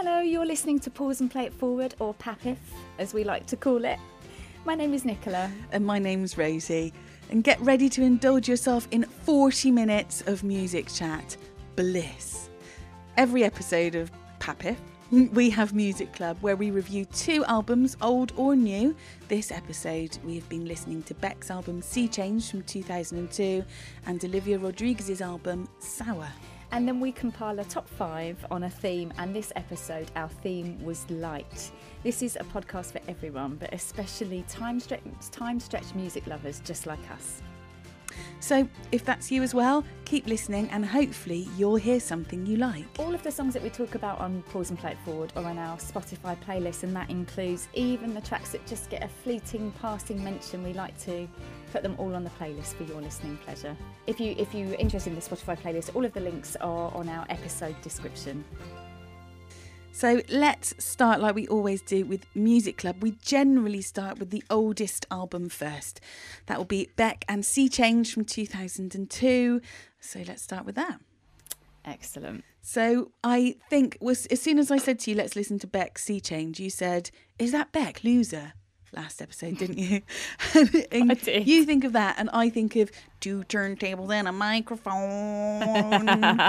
Hello, you're listening to Pause and Play It Forward, or PAPIF, as we like to call it. My name is Nicola. And my name's Rosie. And get ready to indulge yourself in 40 minutes of music chat. Bliss. Every episode of PAPIF, we have Music Club, where we review 2 albums, old or new. This episode, we have been listening to Beck's album Sea Change from 2002 and Olivia Rodriguez's album Sour. And then we compile a top 5 on a theme, and this episode our theme was light. This is a podcast for everyone, but especially time-stretched music lovers just like us. So if that's you as well, keep listening and hopefully you'll hear something you like. All of the songs that we talk about on Pause and Play It Forward are on our Spotify playlist, and that includes even the tracks that just get a fleeting passing mention. We like to put them all on the playlist for your listening pleasure. If you're interested in the Spotify playlist, all of the links are on our episode description. So let's start like we always do with Music Club. We generally start with the oldest album first. That will be Beck and Sea Change from 2002. So let's start with that. Excellent. So I think as soon as I said to you, let's listen to Beck's Sea Change, you said, is that Beck, Loser? Last episode, didn't you? I did. You think of that and I think of 2 turntables and a microphone.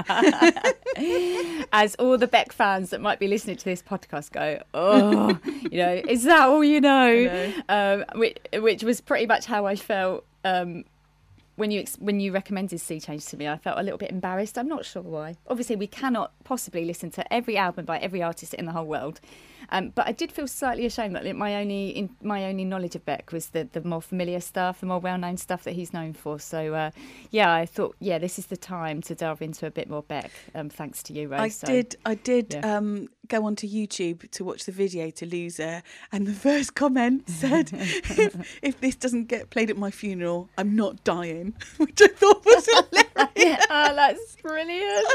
As all the Beck fans that might be listening to this podcast go, oh, is that all you know? Which was pretty much how I felt when you recommended Sea Change to me. I felt a little bit embarrassed. I'm not sure why. Obviously, we cannot possibly listen to every album by every artist in the whole world. But I did feel slightly ashamed that my only knowledge of Beck was the more familiar stuff, the more well-known stuff that he's known for. So, I thought, this is the time to delve into a bit more Beck, thanks to you, Rose. I did go onto YouTube to watch the video to Loser, and the first comment said, if this doesn't get played at my funeral, I'm not dying, which I thought was hilarious. Oh, that's brilliant.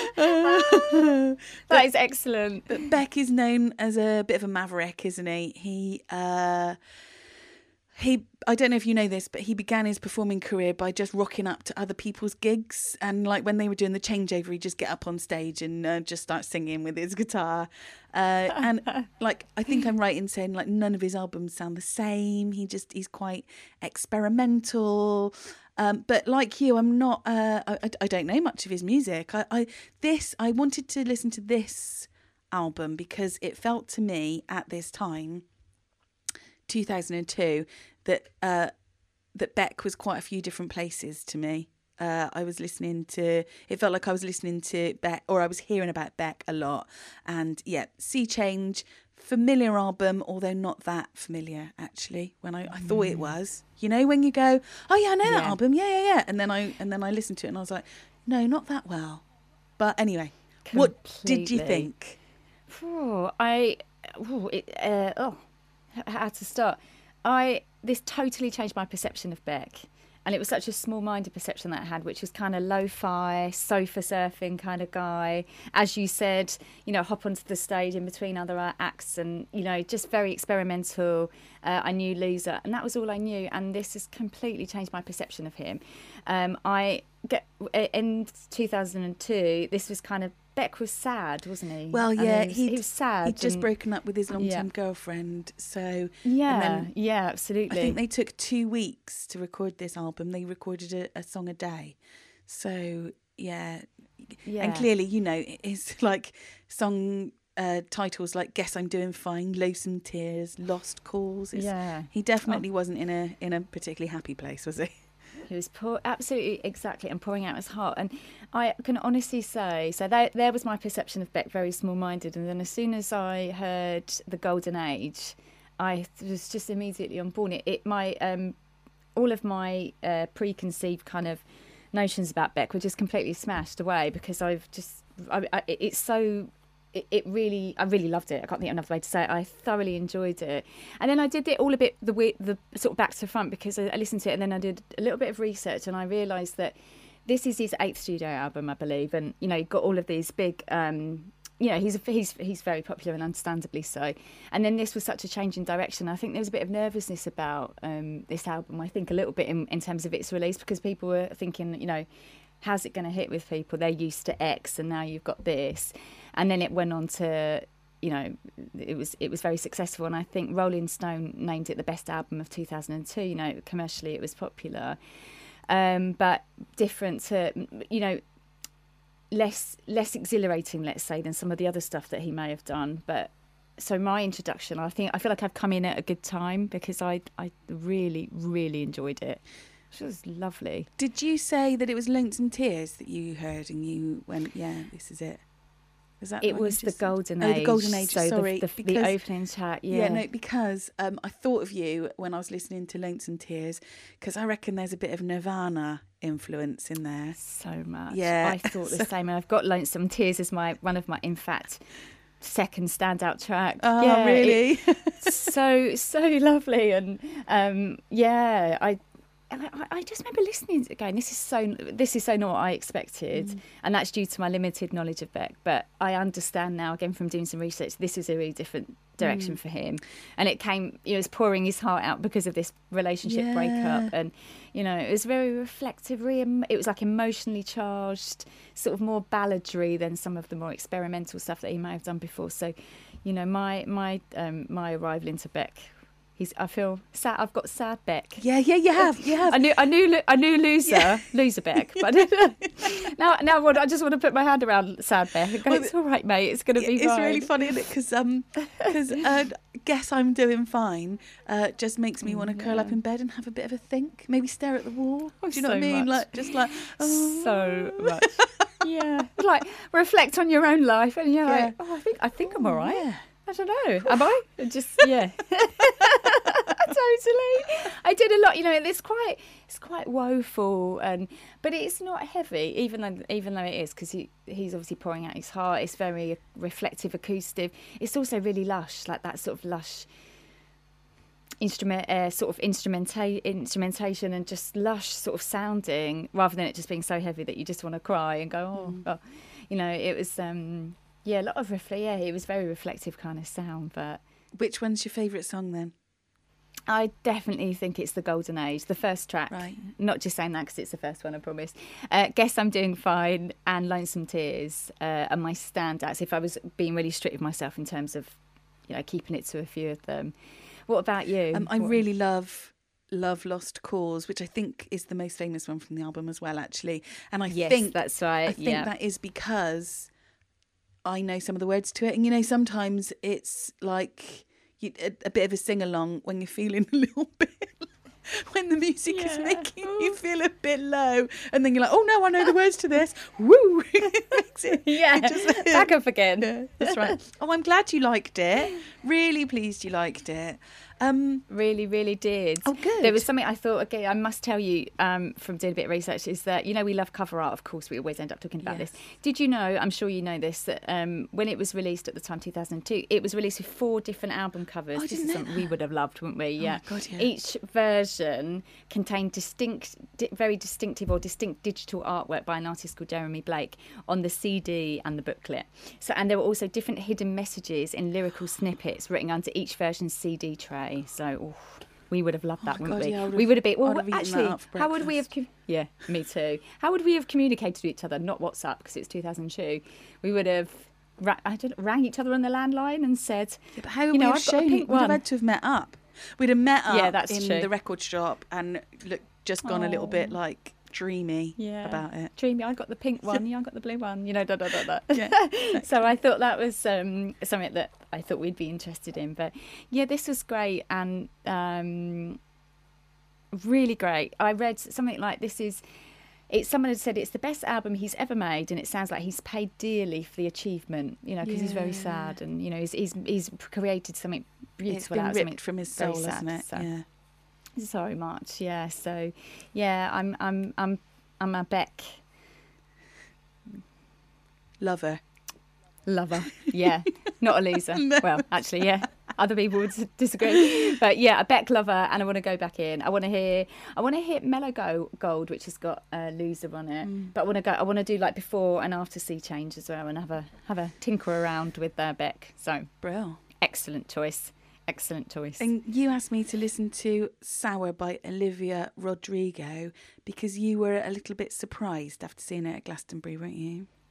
That is excellent. But Beck is known as a bit of a maverick, isn't he? I don't know if you know this, but he began his performing career by just rocking up to other people's gigs, and like when they were doing the changeover, he'd just get up on stage and just start singing with his guitar. And like, I think I'm right in saying like none of his albums sound the same. He's quite experimental. But like you, I'm not. I don't know much of his music. I wanted to listen to this album because it felt to me at this time, 2002, that Beck was quite a few different places to me. It felt like I was listening to Beck, or I was hearing about Beck a lot. And Sea Change, familiar album, although not that familiar actually. When I thought it was, when you go, oh yeah, I know that album, yeah, and then I listened to it and I was like, no, not that well. But anyway, What did you think? How to start? This totally changed my perception of Beck, and it was such a small-minded perception that I had, which was kind of lo-fi, sofa surfing kind of guy. As you said, hop onto the stage in between other acts, and just very experimental. I knew Loser, and that was all I knew. And this has completely changed my perception of him. In 2002, this was kind of. Beck was sad, wasn't he? Well, yeah, he was sad. He'd just broken up with his long-term girlfriend, so absolutely. I think they took 2 weeks to record this album. They recorded a song a day, so yeah. And clearly, it's like song titles like "Guess I'm Doing Fine," "Lonesome Tears," "Lost Calls." He definitely wasn't in a particularly happy place, was he? He was absolutely, exactly, and pouring out his heart. And I can honestly say, so there was my perception of Beck, very small-minded. And then as soon as I heard The Golden Age, I was just immediately on board. All of my preconceived kind of notions about Beck were just completely smashed away, because I really loved it. I can't think of another way to say it. I thoroughly enjoyed it. And then I did it all a bit the sort of back to front, because I listened to it and then I did a little bit of research, and I realised that this is his 8th studio album, I believe. And, got all of these big, he's very popular, and understandably so. And then this was such a change in direction. I think there was a bit of nervousness about this album, I think a little bit in terms of its release, because people were thinking, how's it going to hit with people? They're used to X and now you've got this. And then it went on to it was very successful, and I think Rolling Stone named it the best album of 2002. Commercially it was popular, but different to, less exhilarating, let's say, than some of the other stuff that he may have done. But so my introduction, I feel like I've come in at a good time, because I really, really enjoyed it. It was lovely. Did you say that it was Lonesome Tears that you heard and you went, yeah, this is it? Was that it was the Golden Age. Oh, the Golden Age, so sorry. The opening track, yeah. Yeah, no, because I thought of you when I was listening to Lonesome Tears, because I reckon there's a bit of Nirvana influence in there. So much. Yeah. I thought the same. And I've got Lonesome Tears as one of my, in fact, second standout track. Oh, yeah, really? So lovely. And I just remember listening again. This is so not what I expected, and that's due to my limited knowledge of Beck. But I understand now, again from doing some research, this is a really different direction for him, and it came. He was pouring his heart out because of this relationship breakup, and it was very reflective. It was like emotionally charged, sort of more balladry than some of the more experimental stuff that he may have done before. So, my arrival into Beck. I feel sad. I've got sad Beck. Yeah, you have. I knew loser Beck, but now I just want to put my hand around sad Beck and go, it's all right, mate. It's going to be fine. It's really funny, isn't it? Because guess I'm doing fine. Just makes me want to curl up in bed and have a bit of a think. Maybe stare at the wall. Do you know what I mean? Much. So much. Yeah, like reflect on your own life, and you're like, I think I'm all right. Yeah. I don't know. Am I? Just totally. I did a lot. It's quite woeful, but it's not heavy, even though it is, because he's obviously pouring out his heart. It's very reflective, acoustic. It's also really lush, like that sort of lush instrumentation, and just lush sort of sounding, rather than it just being so heavy that you just want to cry and go, It was. Yeah, a lot of it was very reflective kind of sound. But which one's your favourite song then? I definitely think it's the Golden Age, the first track. Right. Not just saying that because it's the first one, I promise. Guess I'm Doing Fine and Lonesome Tears are my standouts. If I was being really strict with myself in terms of, keeping it to a few of them. What about you? I really love Lost Cause, which I think is the most famous one from the album as well, actually. And I think that's right. I think that is because I know some of the words to it, and sometimes it's like a bit of a sing-along when you're feeling a little bit, when the music is making you feel a bit low, and then you're like, oh no, I know the words to this. Woo! Back up again. Yeah, that's right. Oh, I'm glad you liked it. Really pleased you liked it. Really, really did. Oh, good. There was something I thought, okay, I must tell you from doing a bit of research, is that, we love cover art, of course, we always end up talking about this. Did you know, I'm sure you know this, that when it was released at the time, 2002, it was released with 4 different album covers. Oh, this is something we would have loved, wouldn't we? Yeah. Oh, my God, yeah. Each version contained very distinctive or distinct digital artwork by an artist called Jeremy Blake on the CD and the booklet. And there were also different hidden messages in lyrical snippets written under each version's CD tray. So we would have loved that, wouldn't we? Yeah, we would have been. Well, actually, how would we have? Yeah, me too. How would we have communicated to each other? Not WhatsApp, because it's 2002. We would have rang each other on the landline and said, but how would we have shown it? We'd have had to have met up. We'd have met up in the record shop and just gone a little bit like dreamy about it. Dreamy. I got the pink one. I got the blue one. Yeah. Exactly. So I thought that was something that I thought we'd be interested in. But yeah, this was great and really great. I read something like someone had said it's the best album he's ever made, and it sounds like he's paid dearly for the aachievement, because he's very sad, and he's created something beautiful out of something from his soul, sad, isn't it? So. Yeah. So much, yeah. So, yeah, I'm a Beck lover, yeah, not a loser. No. Well, actually, yeah, other people would disagree, but yeah, a Beck lover, and I want to go back in. I want to hear Mellow Gold, which has got Loser on it, but I want to do like before and after Sea Change as well, and have a tinker around with Beck. So, brilliant, excellent choice. And you asked me to listen to Sour by Olivia Rodrigo because you were a little bit surprised after seeing it at Glastonbury, weren't you?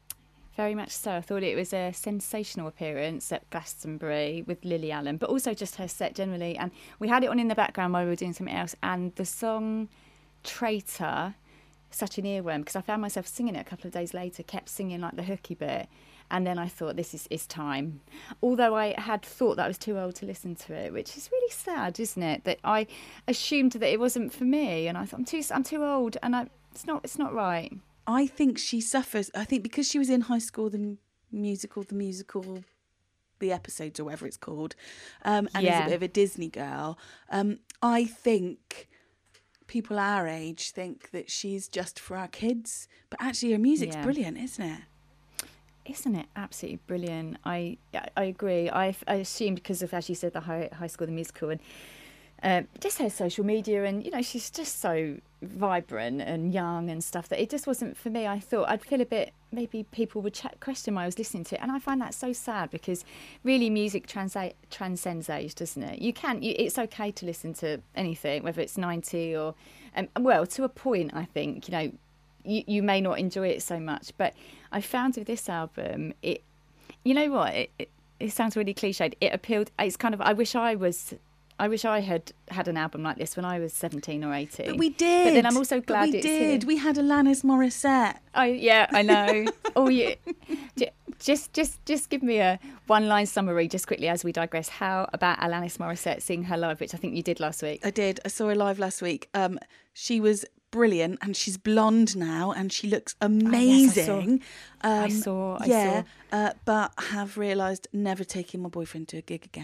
Very much so. I thought it was a sensational appearance at Glastonbury with Lily Allen, but also just her set generally. And we had it on in the background while we were doing something else. And the song Traitor, such an earworm, because I found myself singing it a couple of days later, kept singing like the hooky bit. And then I thought, this is it's time. Although I had thought that I was too old to listen to it, which is really sad, isn't it? That I assumed that it wasn't for me, and I thought I'm too old, and it's not right. I think she suffers. I think because she was in High School, the musical, the episodes or whatever it's called, and is a bit of a Disney girl. I think people our age think that she's just for our kids, but actually her music's brilliant, isn't it? Isn't it absolutely brilliant? I agree. I assumed because of, as you said, the High School the Musical, and just her social media, and she's just so vibrant and young and stuff, that it just wasn't for me. I thought I'd feel a bit, maybe people would question why I was listening to it, and I find that so sad, because really music transcends age, doesn't it? It's okay to listen to anything, whether it's 90 or well, to a point. I think you may not enjoy it so much, but I found with this album, it sounds really cliched. It appealed. It's kind of, I wish I had an album like this when I was 17 or 18. But we did. But then I'm also glad we did. We had Alanis Morissette. Oh yeah, I know. Oh yeah. Just give me a one-line summary, just quickly, as we digress. How about Alanis Morissette seeing her live, which I think you did last week? I did. I saw her live last week. She was brilliant, and she's blonde now, and she looks amazing. I saw. But have realised never taking my boyfriend to a gig again.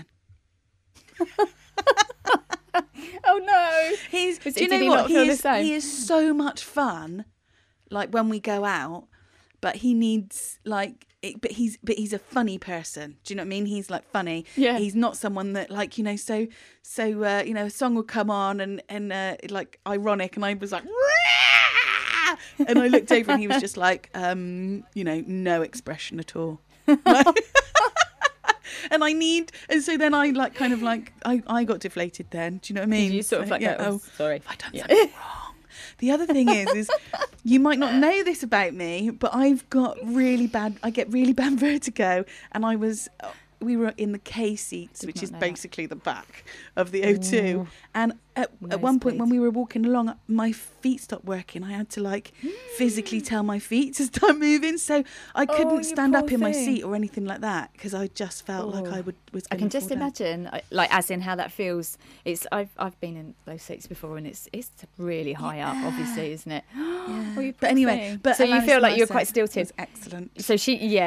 Oh no! Do you know what? He is so much fun. Like when we go out, but he needs but he's a funny person. Do you know what I mean? He's like funny. Yeah. He's not someone that so a song will come on and like ironic, and I was like, Wah! And I looked over and he was just like, no expression at all. And so then I I got deflated then. Do you know what I mean? Did you sort of sorry. Have I done something wrong? The other thing is you might not know this about me, but I get really bad vertigo, and we were in the K seats, which is basically the back of the O2. Ooh. And at one point when we were walking along, my feet stopped working. I had to physically tell my feet to start moving, so I couldn't stand up in my seat or anything like that, because I just felt like I was. I can just imagine, as in how that feels. I've been in those seats before, and it's really high up, obviously, isn't it? Yeah. But anyway, so you feel like you're quite stilted. Excellent. So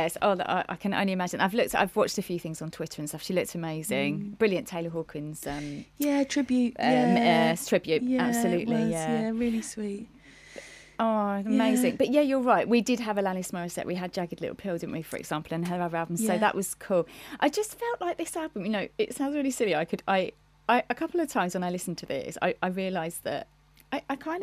I can only imagine. I've watched a few things on Twitter and stuff. She looked amazing. Brilliant Taylor Hawkins. Tribute. Tribute. Yeah, absolutely. It was, really sweet. Oh, amazing. Yeah. But yeah, you're right. We did have Alanis Morissette. We had Jagged Little Pill, didn't we, for example, and her other albums. Yeah. So that was cool. I just felt like this album, it sounds really silly. I a couple of times when I listened to this, I realised that I've got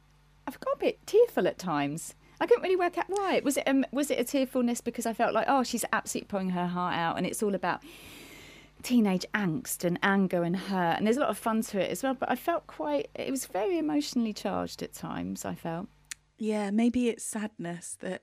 a bit tearful at times. I couldn't really work out why. Was it a tearfulness because I felt like, she's absolutely pouring her heart out, and it's all about teenage angst and anger and hurt, and there's a lot of fun to it as well, but I felt it was very emotionally charged at times, I felt. Yeah, maybe it's sadness that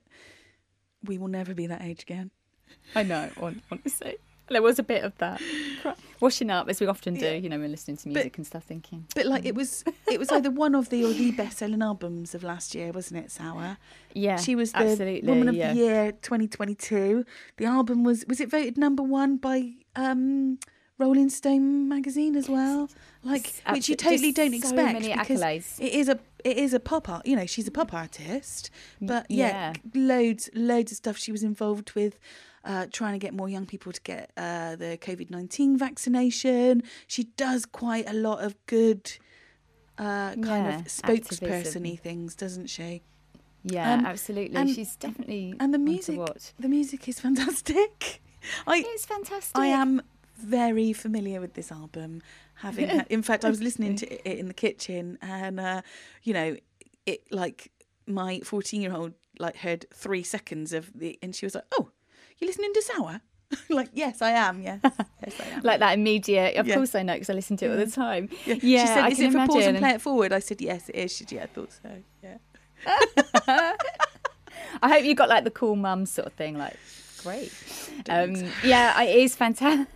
we will never be that age again. I know, honestly. There was a bit of that. Washing up, as we often do, when listening to music and stuff, thinking. But it was either one of the or the best-selling albums of last year, wasn't it, Sour? Yeah, she was the absolutely, Woman of the Year 2022. The album was it voted number 1 by Rolling Stone magazine as well? Which you totally don't expect. So many accolades. It is a pop art. She's a pop artist, but loads of stuff she was involved with. Trying to get more young people to get the COVID-19 vaccination. She does quite a lot of good kind of spokesperson-y things, doesn't she? Yeah, absolutely. She's definitely and the music is fantastic. It's fantastic. I am very familiar with this album. In fact, I was listening to it in the kitchen, and it my 14-year-old heard 3 seconds of and she was like, "Oh, you listening to Sour?" Yes, I am. Yes, I am. Like that immediate. Of course I know, because I listen to it all the time. Yeah. She said, "Is it for pause and play it forward?" I said, "Yes, it is." She said, "Yeah, I thought so." Yeah. I hope you got like the cool mum sort of thing. Like, great. Yeah, it is fantastic.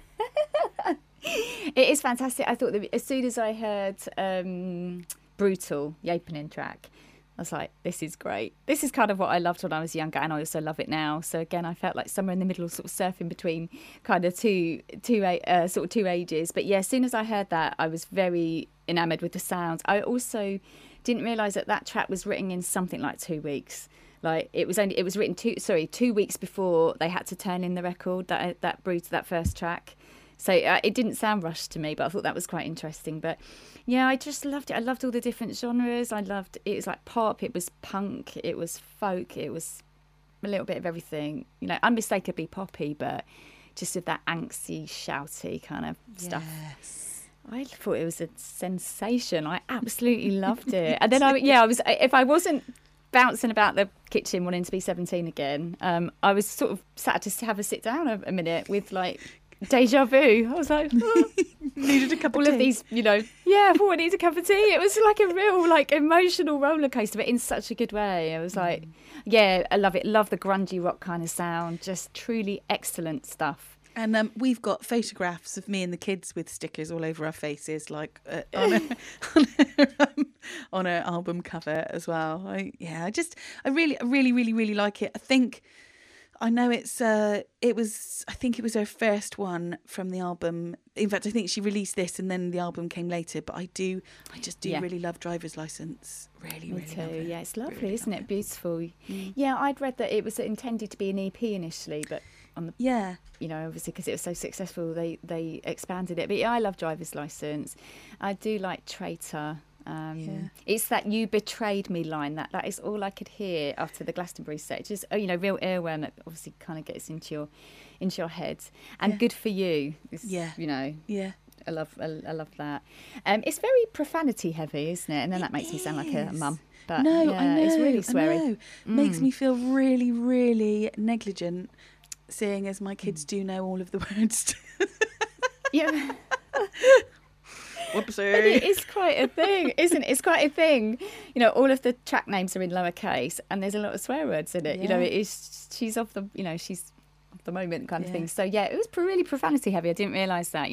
It is fantastic. I thought that as soon as I heard Brutal, the opening track, I was like, this is great. This is kind of what I loved when I was younger, and I also love it now. So again, I felt like somewhere in the middle, sort of surfing between kind of two ages. But yeah, as soon as I heard that, I was very enamoured with the sounds. I also didn't realise that track was written in something like 2 weeks. Like it was written 2 weeks before they had to turn in the record, that first track. So it didn't sound rushed to me, but I thought that was quite interesting. But yeah, I just loved it. I loved all the different genres. It was like pop, it was punk, it was folk, it was a little bit of everything. You know, unmistakably poppy, but just with that angsty, shouty kind of stuff. Yes. I thought it was a sensation. I absolutely loved it. And then if I wasn't bouncing about the kitchen wanting to be 17 again, I was sort of sad to have a sit down a minute with like deja vu. I was like, needed a cup of tea. All of these, I thought I needed a cup of tea. It was like a real like emotional roller coaster, but in such a good way. I was like, yeah, I love it. Love the grungy rock kind of sound. Just truly excellent stuff. And we've got photographs of me and the kids with stickers all over our faces, like on our album cover as well. I really, really, really, really like it. I know it was her first one from the album. In fact, I think she released this and then the album came later. But I just do really love Driver's License. Really, Me really too. love it. Yeah, it's lovely, really isn't it? Beautiful. Mm. Yeah, I'd read that it was intended to be an EP initially, but obviously because it was so successful, they expanded it. But yeah, I love Driver's License. I do like Traitor. It's that "you betrayed me" line that is all I could hear after the Glastonbury set. Just real earworm that obviously kind of gets into your head. And Good For You is, I love that. It's very profanity heavy, isn't it? And then that makes me sound like a mum. But no, I know, it's really sweary. Makes me feel really, really negligent, seeing as my kids do know all of the words. Yeah. Whoopsie. But it is quite a thing, isn't it? It's quite a thing. All of the track names are in lowercase and there's a lot of swear words in it. Yeah. It is, she's of the moment kind of thing. So yeah, it was really profanity heavy. I didn't realise that.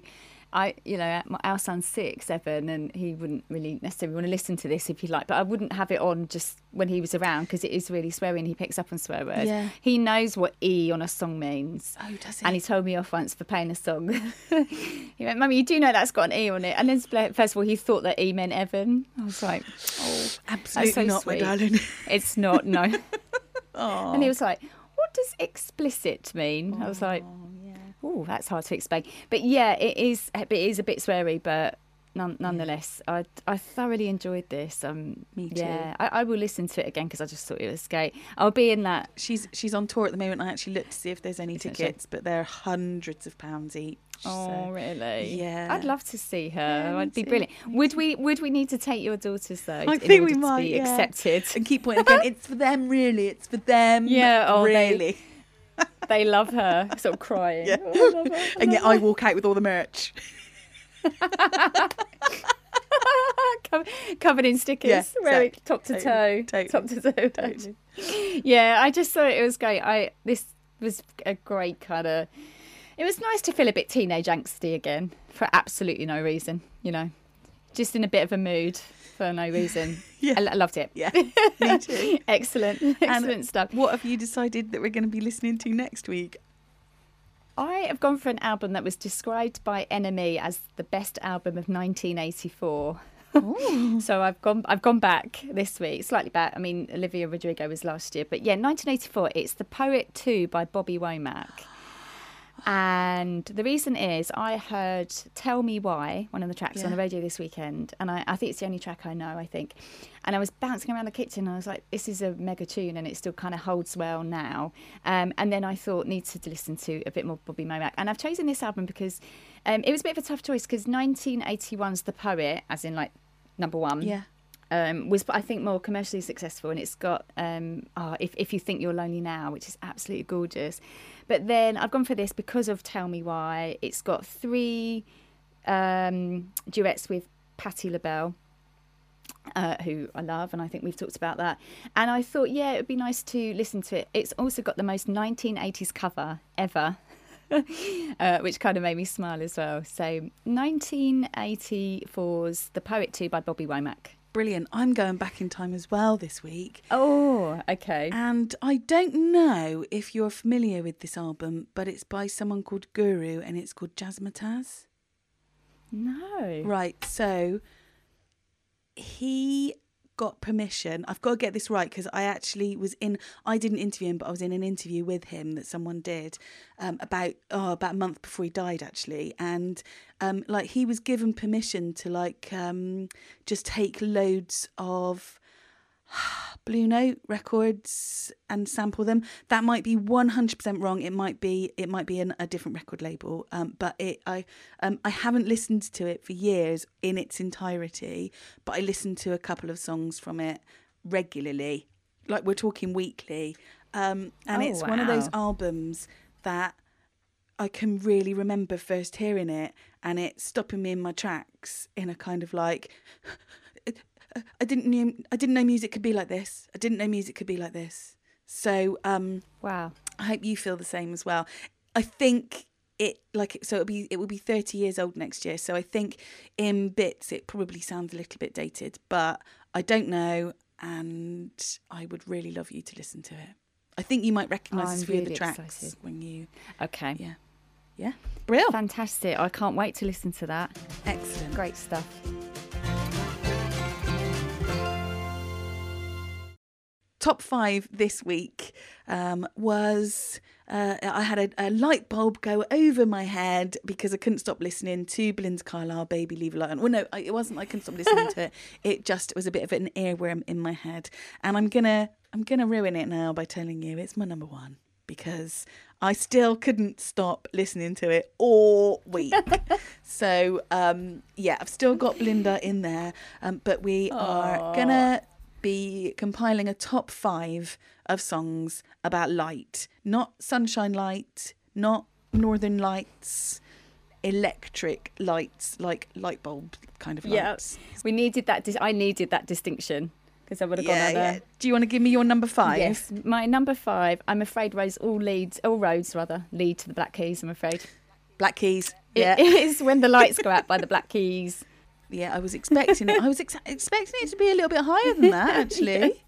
Our son's 6, Evan, and he wouldn't really necessarily want to listen to this if you like, but I wouldn't have it on just when he was around because it is really swearing. He picks up on swear words. Yeah. He knows what E on a song means. Oh, does he? And he told me off once for playing a song. He went, "Mummy, you do know that's got an E on it." And then first of all, he thought that E meant Evan. I was like, "Oh, absolutely so not, sweet. my darling." It's not, no. Aww. And he was like, "What does explicit mean?" I was like, "Oh, that's hard to explain." But yeah, it is a bit sweary, but nonetheless, I thoroughly enjoyed this. Me too. Yeah, I will listen to it again because I just thought it was great. I'll be in that. She's on tour at the moment. I actually looked to see if there's any tickets, but they're hundreds of pounds each. Oh, so. really? Yeah. I'd love to see her. Yeah, I'd be brilliant. Would we need to take your daughters though? I think we to might be accepted. And keep pointing again. It's for them, really. It's for them. Yeah. Oh, really. They love her, sort of crying. Yeah. Oh, I love her. And yet I walk out with all the merch. Covered in stickers, Yeah, wearing exactly. top to toe. Totally. Top to toe. Totally. Yeah, I just thought it was great. This was a great kind of. It was nice to feel a bit teenage angsty again for absolutely no reason, just in a bit of a mood for no reason. Yeah. I loved it. Yeah, me too. Excellent stuff. What have you decided that we're going to be listening to next week? I have gone for an album that was described by NME as the best album of 1984. So I've gone back this week, slightly back. I mean, Olivia Rodrigo was last year, but yeah, 1984. It's The Poet 2 by Bobby Womack. And the reason is I heard Tell Me Why, one of the tracks on the radio this weekend, and I think it's the only track I know, I think. And I was bouncing around the kitchen and I was like, this is a mega tune and it still kind of holds well now. And then I thought, need to listen to a bit more Bobby Womack. And I've chosen this album because it was a bit of a tough choice because 1981's The Poet, as in like number one. Yeah. Was, I think, more commercially successful, and it's got If You Think You're Lonely Now, which is absolutely gorgeous. But then I've gone for this because of Tell Me Why. It's got 3 duets with Patti LaBelle, who I love, and I think we've talked about that. And I thought, yeah, it would be nice to listen to it. It's also got the most 1980s cover ever, which kind of made me smile as well. So 1984's The Poet 2 by Bobby Womack. Brilliant. I'm going back in time as well this week. Oh, okay. And I don't know if you're familiar with this album, but it's by someone called Guru, and it's called Jazzmatazz. No. Right, so he got permission. I've got to get this right because I didn't interview him, but I was in an interview with him that someone did about a month before he died, actually. And like he was given permission to like just take loads of Blue Note records and sample them. That might be 100% wrong. It might be a different record label. But I haven't listened to it for years in its entirety. But I listened to a couple of songs from it regularly, like we're talking weekly. And it's one of those albums that I can really remember first hearing it, and it stopping me in my tracks in a kind of like. I didn't know music could be like this. I didn't know music could be like this. So wow. I hope you feel the same as well. I think it will be 30 years old next year. So I think in bits it probably sounds a little bit dated, but I don't know, and I would really love you to listen to it. I think you might recognise a few of the tracks excited. When you. Okay. Yeah. Yeah. Brilliant. Fantastic. I can't wait to listen to that. Excellent. Great stuff. Top 5 this week was I had a light bulb go over my head because I couldn't stop listening to Belinda Carlisle, Baby Leave a Light On. Well, no, it wasn't. I couldn't stop listening to it. It was a bit of an earworm in my head, and I'm gonna ruin it now by telling you it's my number 1 because I still couldn't stop listening to it all week. So I've still got Belinda in there, but we are gonna be compiling a top 5 of songs about light, not sunshine light, not northern lights, electric lights, like light bulb kind of lights. Yeah, we needed that. I needed that distinction because I would have gone over. Yeah. Do you want to give me your number 5? Yes, my number 5. I'm afraid all roads lead to the Black Keys. I'm afraid. Black Keys. Yeah, it is When the Lights Go Out by the Black Keys. Yeah, I was expecting it. I was expecting it to be a little bit higher than that, actually. Yeah.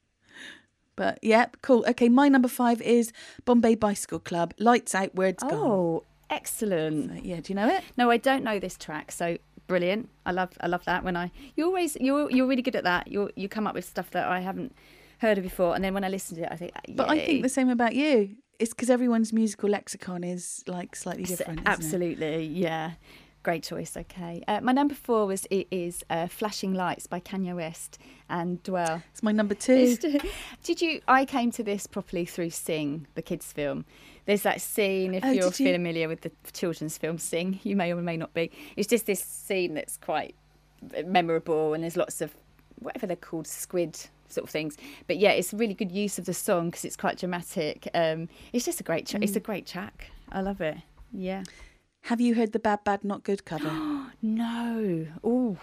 But yeah, cool. Okay, my number 5 is Bombay Bicycle Club. Lights Out, Words Gone. Oh, excellent. So, yeah, do you know it? No, I don't know this track. So brilliant. I love that. You're really good at that. You come up with stuff that I haven't heard of before, and then when I listen to it, I think. Yay. But I think the same about you. It's because everyone's musical lexicon is like slightly different. Absolutely, yeah. Great choice. Okay, my number 4 is "Flashing Lights" by Kanye West and Dwell. It's my number 2. I came to this properly through Sing, the kids' film. There's that scene, if you're familiar with the children's film Sing, you may or may not be. It's just this scene that's quite memorable, and there's lots of whatever they're called, squid sort of things. But yeah, it's really good use of the song because it's quite dramatic. It's just a great track. It's a great track. I love it. Yeah. Have you heard the Bad Bad Not Good cover? No. Ooh.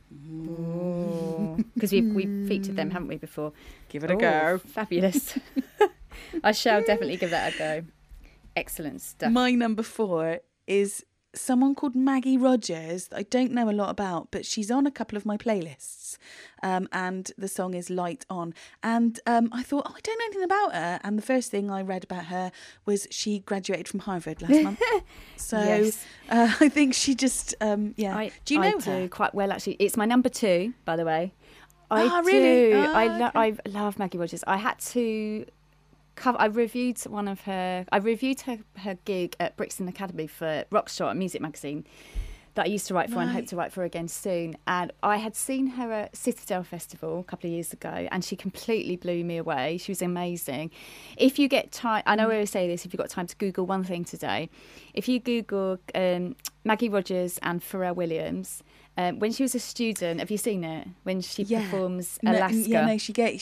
Because we've featured them, haven't we, before? Give it a go. Fabulous. I shall definitely give that a go. Excellent stuff. My number 4 is someone called Maggie Rogers that I don't know a lot about, but she's on a couple of my playlists, and the song is Light On. And I thought, I don't know anything about her, and the first thing I read about her was she graduated from Harvard last month. So yes. I think she just do you know her? I do quite well, actually. It's my number 2, by the way. Really? I love Maggie Rogers. I had to I reviewed her gig at Brixton Academy for Rockshot, a music magazine that I used to write for and hope to write for again soon. And I had seen her at Citadel Festival a couple of years ago, and she completely blew me away. She was amazing. If you get time, I know I always say this, if you've got time to Google one thing today, if you Google Maggie Rogers and Pharrell Williams, when she was a student, have you seen it? When she performs Alaska.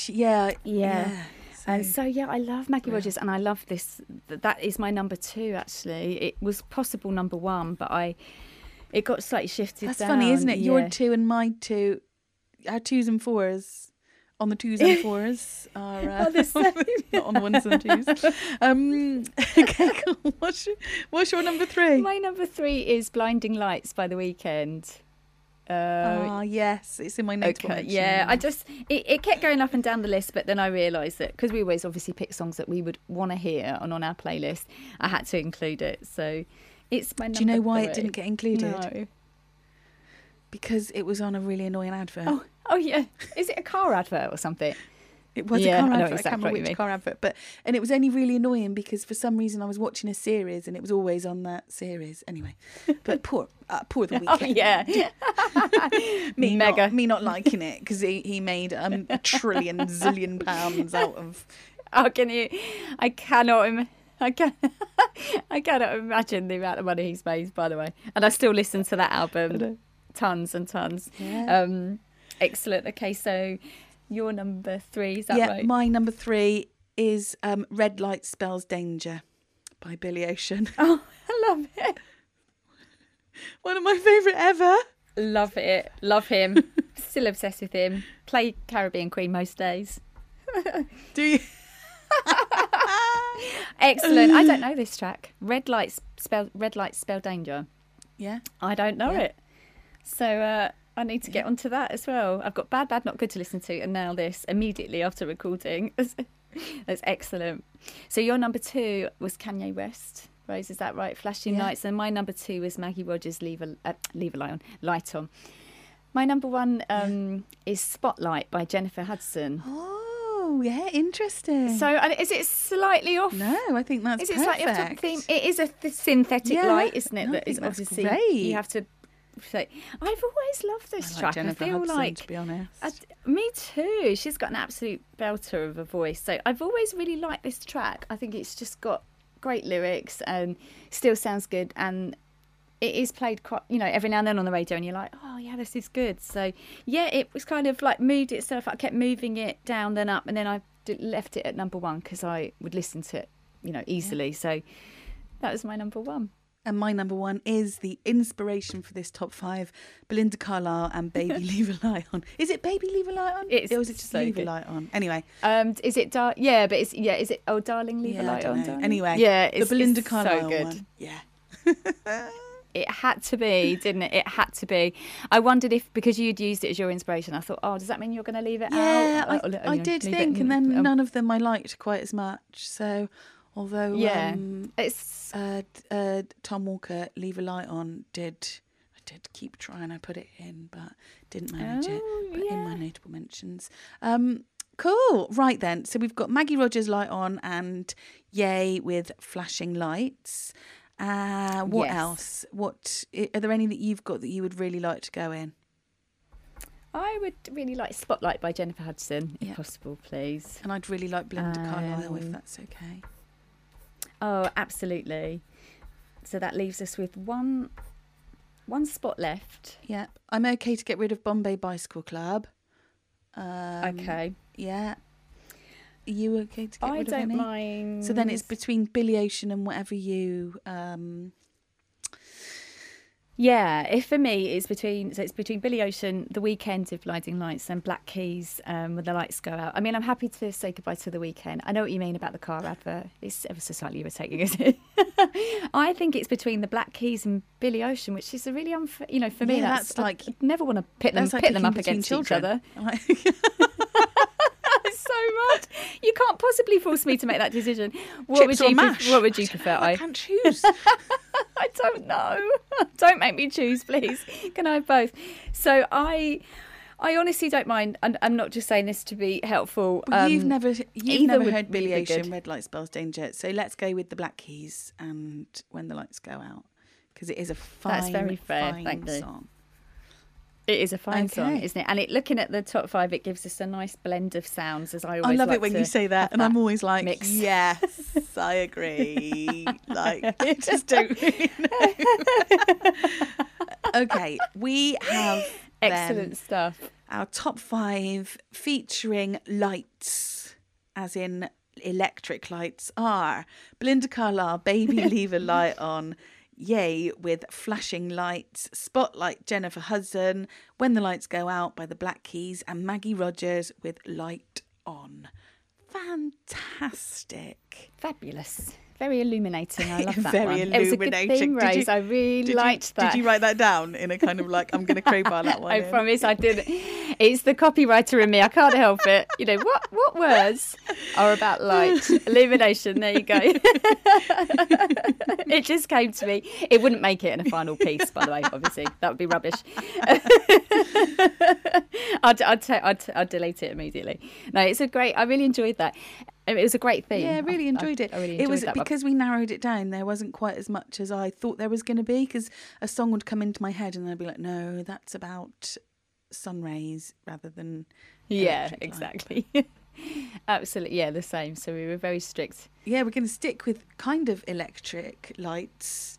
And so, I love Maggie Rogers, and I love this. That is my number 2, actually. It was possible number 1, but it got slightly shifted down. That's funny, isn't it? Your 2 and my 2 our twos and fours on the twos and fours are the same. not on the ones and twos. Okay, cool. What's your number 3? My number 3 is Blinding Lights by The Weeknd. Yes, it's in my notable mention. Yeah, it kept going up and down the list, but then I realised that because we always obviously pick songs that we would want to hear and on our playlist, I had to include it. So it's my number 3. Do you know why it didn't get included? No. Because it was on a really annoying advert. Oh yeah. Is it a car advert or something? It was Yeah, a car I know advert. I exactly can't remember what you which mean. car advert, and it was only really annoying because for some reason I was watching a series and it was always on that series. Anyway, but poor The Weeknd. Oh yeah. me not liking it because he made a trillion zillion pounds out of. Oh, can you? I cannot imagine the amount of money he's made. By the way, and I still listen to that album, tons and tons. Yeah. Excellent. Okay, so your number 3, is that Yeah, right? my number 3 is Red Light Spells Danger by Billy Ocean. Oh, I love it. One of my favourite ever. Love it. Love him. Still obsessed with him. Play Caribbean Queen most days. Do you? Excellent. I don't know this track. Red Lights Spell Danger. Yeah. I don't know Yeah. it. So I need to get onto that as well. I've got Bad Not Good to listen to, and now this immediately after recording. That's excellent. So your number 2 was Kanye West, Rose, is that right? Flashing Lights. And my number 2 was Maggie Rogers, Leave a Light On. My number 1 is Spotlight by Jennifer Hudson. Oh, yeah, interesting. So is it slightly off? No, I think that's Is it perfect. slightly off the theme? It is a synthetic Yeah. light, isn't it? No, I that is think that's obviously great. you have to say. I've always loved this I like track. Jennifer I feel Hudson, like to be honest. me too. She's got an absolute belter of a voice. So I've always really liked this track. I think it's just got great lyrics and still sounds good. And it is played quite, every now and then on the radio, and you're like, oh yeah, this is good. So yeah, it was kind of like moved itself. I kept moving it down, then up, and then I left it at number 1 because I would listen to it, easily. Yeah. So that was my number 1. And my number 1 is the inspiration for this top 5, Belinda Carlisle and Baby Leave a Light On. Is it Baby Leave a Light On? Or is it just Leave a Light On? Anyway. Is it is it Oh Darling Leave a Light On? Darling? Anyway. Yeah, the Belinda Carlisle so good. one. Yeah. It had to be, didn't it? It had to be. I wondered if, because you'd used it as your inspiration, I thought, oh, does that mean you're going to leave it out? Yeah, I did think, and then none of them I liked quite as much. So, although it's Tom Walker, Leave a Light On, I did keep trying. I put it in, but didn't manage it. But in my notable mentions. Cool. Right then. So we've got Maggie Rogers, Light On, and Ye with Flashing Lights. What else? Are there any that you've got that you would really like to go in? I would really like Spotlight by Jennifer Hudson, if possible, please. And I'd really like Belinda Carlisle, if that's okay. Oh, absolutely. So that leaves us with one spot left. Yeah. I'm okay to get rid of Bombay Bicycle Club. Okay. Yeah. Are you okay to get rid of any? I don't mind. So then it's between Billy Ocean and whatever you... Yeah, for me, it's between Billy Ocean, The Weeknd with Blinding Lights, and Black Keys when the lights go out. I mean, I'm happy to say goodbye to The Weeknd. I know what you mean about the car advert. It's ever so slightly irritating, isn't it? I think it's between the Black Keys and Billy Ocean, which is a really unfair. For me, that's like I never want to pit them up against children. Each other. So much. You can't possibly force me to make that decision. What would you prefer? I can't choose. I don't know. Don't make me choose, please. Can I have both? So I honestly don't mind. I'm not just saying this to be helpful. You've never heard Billy Ocean, Red Light Spells Danger. So let's go with the Black Keys and When the Lights Go Out, because it is a fine, that's very fair. fine song. It is a fine song, isn't it? And looking at the top 5, it gives us a nice blend of sounds, as I always love like it when you say that, and I'm always like, mix. Yes, I agree. Like, I just don't really know. Okay, we have excellent stuff. Our top 5 featuring lights, as in electric lights, are Belinda Carlisle, Baby Leave a Light On, Yay with Flashing Lights, Spotlight Jennifer Hudson, When the Lights Go Out by the Black Keys, and Maggie Rogers with Light On. Fantastic. Fabulous. Very illuminating. I love that Very one. illuminating. It was a good theme, Rose. I really liked that. Did you write that down in a kind of like, I'm going to crowbar that one I in? promise I didn't. It's the copywriter in me. I can't help it. You know, what words are about light? Illumination. There you go. It just came to me. It wouldn't make it in a final piece, by the way, obviously. That would be rubbish. I'd delete it immediately. No, it's a great, I really enjoyed that. It was a great theme. Yeah, I really enjoyed it. I really enjoyed it was that because we narrowed it down. There wasn't quite as much as I thought there was going to be, because a song would come into my head and I'd be like, no, that's about sun rays rather than exactly. Absolutely, yeah, the same. So we were very strict. Yeah, we're going to stick with kind of electric lights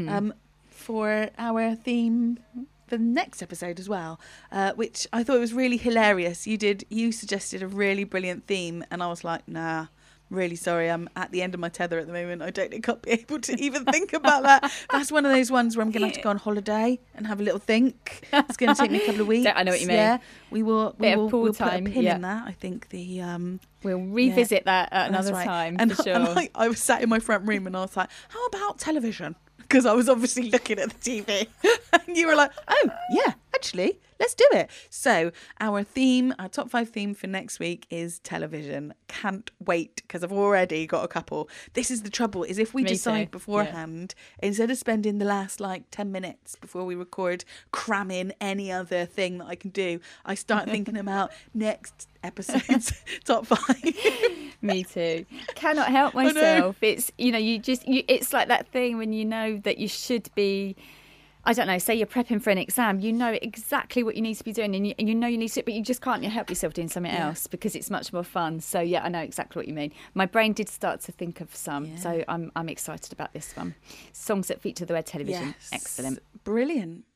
for our theme for the next episode as well, which I thought was really hilarious. You suggested a really brilliant theme, and I was like, nah, really sorry, I'm at the end of my tether at the moment. I don't think I'll be able to even think about that. That's one of those ones where I'm going to have to go on holiday and have a little think. It's going to take me a couple of weeks. I know what you mean. Yeah, we'll put a pin yeah. in that. I think we'll revisit that at another time, and, for sure. And I was sat in my front room and I was like, how about television? Because I was obviously looking at the TV. And you were like, oh, yeah, actually, let's do it. So our top 5 theme for next week is television. Can't wait, because I've already got a couple. This is the trouble, is if we decide beforehand, instead of spending the last 10 minutes before we record cramming any other thing that I can do, I start thinking about next episode's top 5. Me too. Cannot help myself. It's, it's like that thing when you know that you should be, I don't know, say you're prepping for an exam, you know exactly what you need to be doing, and you know you need to, but you just can't help yourself doing something else because it's much more fun. So yeah, I know exactly what you mean. My brain did start to think of some, so I'm excited about this one. Songs that feature the word television. Yes. Excellent. Brilliant.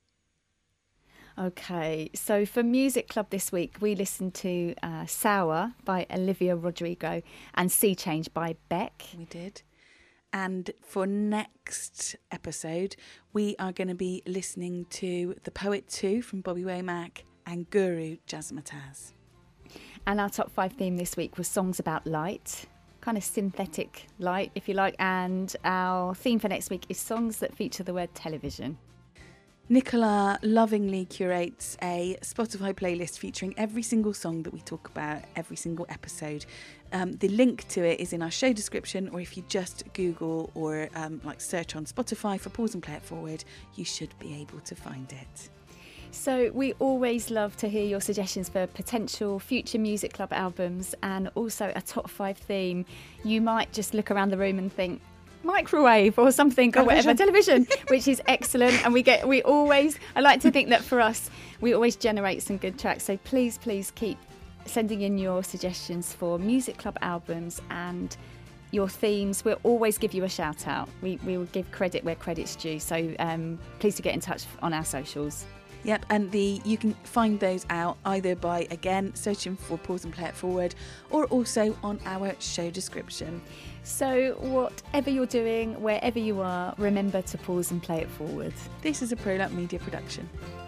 Okay, so for Music Club this week, we listened to Sour by Olivia Rodrigo and Sea Change by Beck. We did. And for next episode, we are going to be listening to The Poet 2 from Bobby Womack and Guru Jazzmatazz. And our top 5 theme this week was songs about light, kind of synthetic light, if you like. And our theme for next week is songs that feature the word television. Nicola lovingly curates a Spotify playlist featuring every single song that we talk about every single episode. The link to it is in our show description, or if you just Google or search on Spotify for Pause and Play It Forward, you should be able to find it. So we always love to hear your suggestions for potential future Music Club albums, and also a top 5 theme. You might just look around the room and think, microwave or something, or whatever, television, which is excellent. And I like to think that for us, we always generate some good tracks. So please keep sending in your suggestions for Music Club albums and your themes. We'll always give you a shout out. We will give credit where credit's due. So please do get in touch on our socials. Yep, and you can find those out either by, again, searching for Pause and Play It Forward, or also on our show description. So whatever you're doing, wherever you are, remember to pause and play it forward. This is a ProLab Media production.